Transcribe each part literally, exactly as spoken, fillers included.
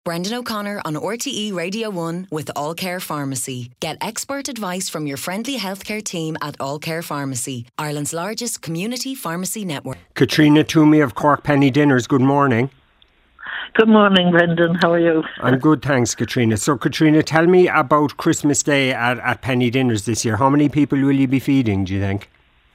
Brendan O'Connor on R T E Radio one with All Care Pharmacy. Get expert advice from your friendly healthcare team at All Care Pharmacy, Ireland's largest community pharmacy network. Katrina Toomey of Cork Penny Dinners, good morning. Good morning, Brendan. How are you? I'm good, thanks, Katrina. So, Katrina, tell me about Christmas Day at, at Penny Dinners this year. How many people will you be feeding, do you think?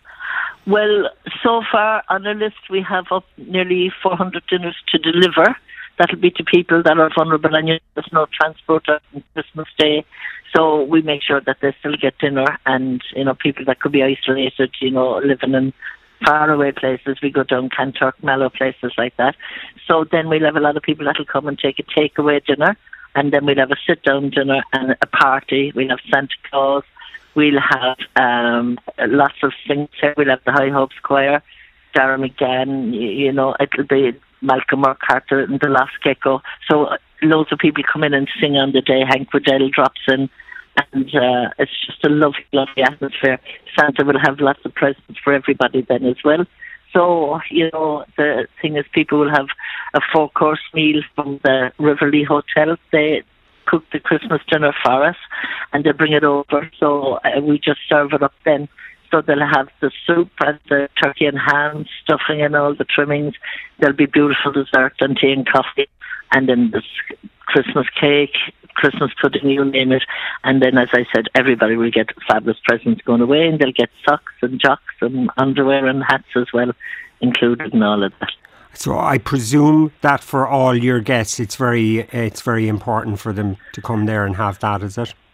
Well, so far on the list we have up nearly four hundred dinners to deliver. That'll be to people that are vulnerable, and you know, there's no transport on Christmas Day, so we make sure that they still get dinner. And you know, people that could be isolated, you know, living in faraway places, we go down Kanturk, Mallow, places like that. So then we'll have a lot of people that'll come and take a takeaway dinner, and then we'll have a sit-down dinner and a party. We'll have Santa Claus. We'll have um, lots of things here. We'll have the High Hopes Choir, Dara McGann, you, you know, it'll be Malcolm Urquhart and the Lost Gecko. So uh, loads of people come in and sing on the day. Hank Waddell drops in, and uh, it's just a lovely, lovely atmosphere. Santa will have lots of presents for everybody then as well. So, you know, the thing is, people will have a four-course meal from the Riverlea Hotel. They cook the Christmas dinner for us, and they bring it over. So uh, we just serve it up then. So they'll have the soup and the turkey and ham, stuffing and all the trimmings. There'll be beautiful dessert and tea and coffee. And then there's Christmas cake, Christmas pudding, you name it. And then, as I said, everybody will get fabulous presents going away, and they'll get socks and jocks and underwear and hats as well, included in all of that. So I presume that for all your guests, it's very it's very important for them to come there and have that, is it?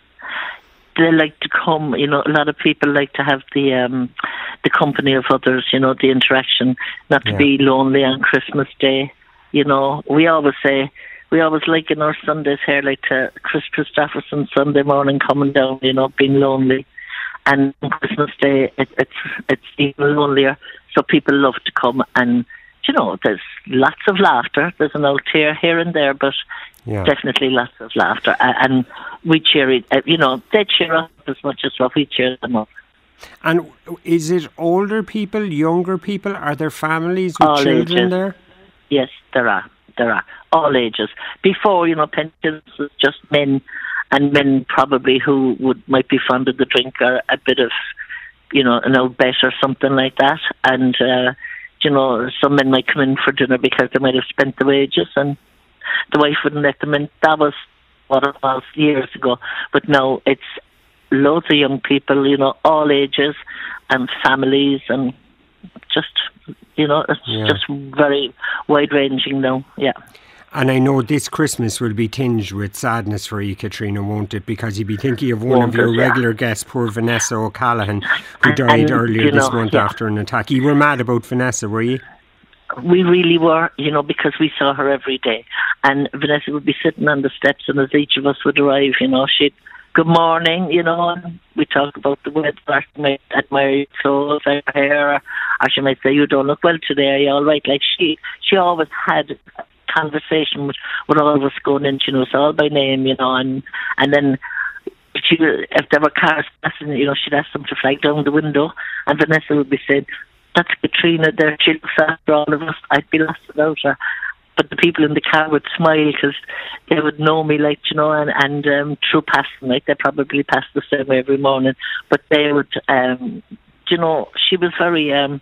They like to come, you know, a lot of people like to have the um, the company of others, you know, the interaction, not to yeah. be lonely on Christmas Day. You know, we always say, we always like in our Sundays here, like to Chris Christopherson Sunday morning coming down, you know, being lonely. And on Christmas Day, it, it's it's even lonelier. So people love to come, and, you know, there's lots of laughter. There's an old tear here and there, but yeah. definitely lots of laughter. And we cheer it, you know, they cheer us as much as what we cheer them up. And is it older people, younger people? Are there families with all children ages. there? Yes, there are. There are. All ages. Before, you know, pensions was just men, and men probably who would might be fond of the drink or a bit of, you know, an old bet or something like that. And, uh, you know, some men might come in for dinner because they might have spent the wages, and the wife wouldn't let them in. That was what it was years ago. But now it's loads of young people, you know, all ages and families, and just, you know, it's yeah. just very wide-ranging now, yeah. And I know this Christmas will be tinged with sadness for you, Katrina, won't it? Because you'll be thinking of one won't of your it, regular yeah. guests, poor Vanessa O'Callaghan, who and, died and, earlier this know, month yeah. after an attack. You were mad about Vanessa, were you? We really were, you know, because we saw her every day. And Vanessa would be sitting on the steps, and as each of us would arrive, you know, she'd, good morning, you know, and we talk about the weather, she might admire your clothes, her hair, or, or she might say, you don't look well today, are you all right? Like, she, she always had a conversation with, with all of us going in, you know, so all by name, you know, and, and then she, if there were cars passing, you know, she'd ask them to flag down the window, and Vanessa would be saying, that's Katrina there, she looks after all of us, I'd be lost without her. But the people in the car would smile because they would know me, like, you know, and, and um, through passing, like, they probably passed the same way every morning. But they would, um, you know, she was very, um,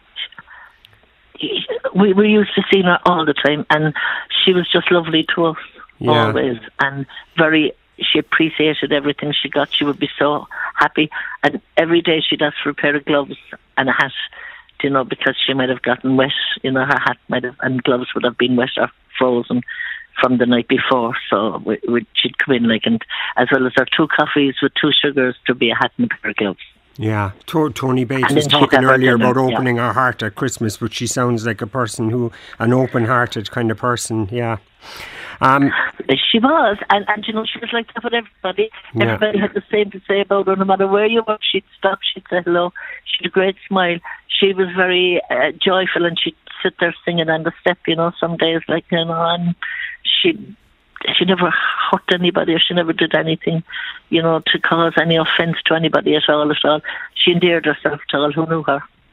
we, we used to see her all the time, and she was just lovely to us, yeah. always, and very, she appreciated everything she got. She would be so happy, and every day she'd ask for a pair of gloves and a hat, you know, because she might have gotten wet, you know, her hat might have, and gloves would have been wet or frozen from the night before. So we, we, she'd come in, like, and as well as her two coffees with two sugars, to be a hat and a pair of gloves. Yeah, Tony Bates was talking earlier about opening yeah. her heart at Christmas, but she sounds like a person who, an open-hearted kind of person, yeah. Um, she was, and, and you know, she was like that with everybody. Yeah. Everybody had the same to say about her. No matter where you were, she'd stop, she'd say hello. She had a great smile. She was very uh, joyful, and she'd sit there singing on the step, you know, some days, like, you know, and she she never hurt anybody, or she never did anything, you know, to cause any offence to anybody at all, at all. She endeared herself to all who knew her.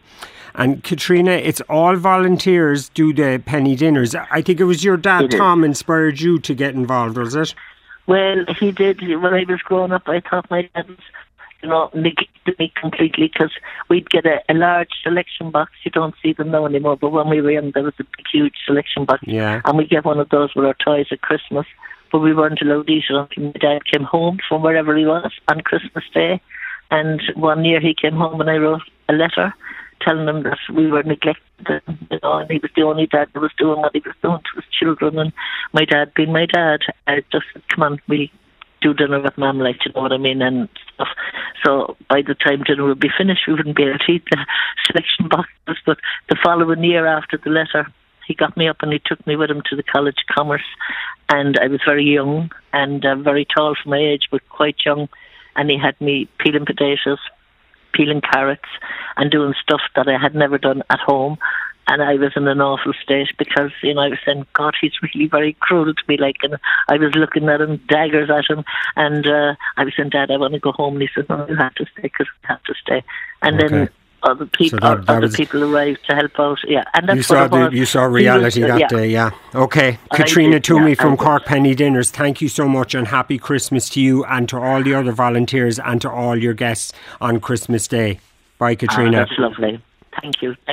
And Katrina, it's all volunteers do the penny dinners. I think it was your dad, Tom, inspired you to get involved, was it? Well, he did. When I was growing up, I thought my dad was, you know, neglected me completely, because we'd get a, a large selection box. You don't see them now anymore, but when we were young, there was a big, huge selection box. Yeah. And we'd get one of those with our toys at Christmas, but we weren't allowed to eat it until my dad came home from wherever he was on Christmas Day. And one year he came home and I wrote a letter telling him that we were neglected, you know, and he was the only dad that was doing what he was doing to his children, and my dad being my dad, I just said, come on, we do dinner with Mum, like, you know what I mean, and stuff. So by the time dinner would be finished, we wouldn't be able to eat the selection boxes. But the following year after the letter, he got me up and he took me with him to the College of Commerce, and I was very young and uh, very tall for my age, but quite young, and he had me peeling potatoes, peeling carrots, and doing stuff that I had never done at home. And I was in an awful state because, you know, I was saying, God, he's really very cruel to me. Like, and I was looking at him, daggers at him. And uh, I was saying, Dad, I want to go home. And he said, no, you have to stay because we have to stay. And okay. then other people, so that, that other was, people arrived to help out. Yeah, and that's you saw what it was. The, you saw reality was, that yeah. day. Yeah. Okay, and Katrina Toomey yeah, from Cork Penny Dinners. Thank you so much, and happy Christmas to you and to all the other volunteers and to all your guests on Christmas Day. Bye, Katrina. Ah, that's lovely. Thank you.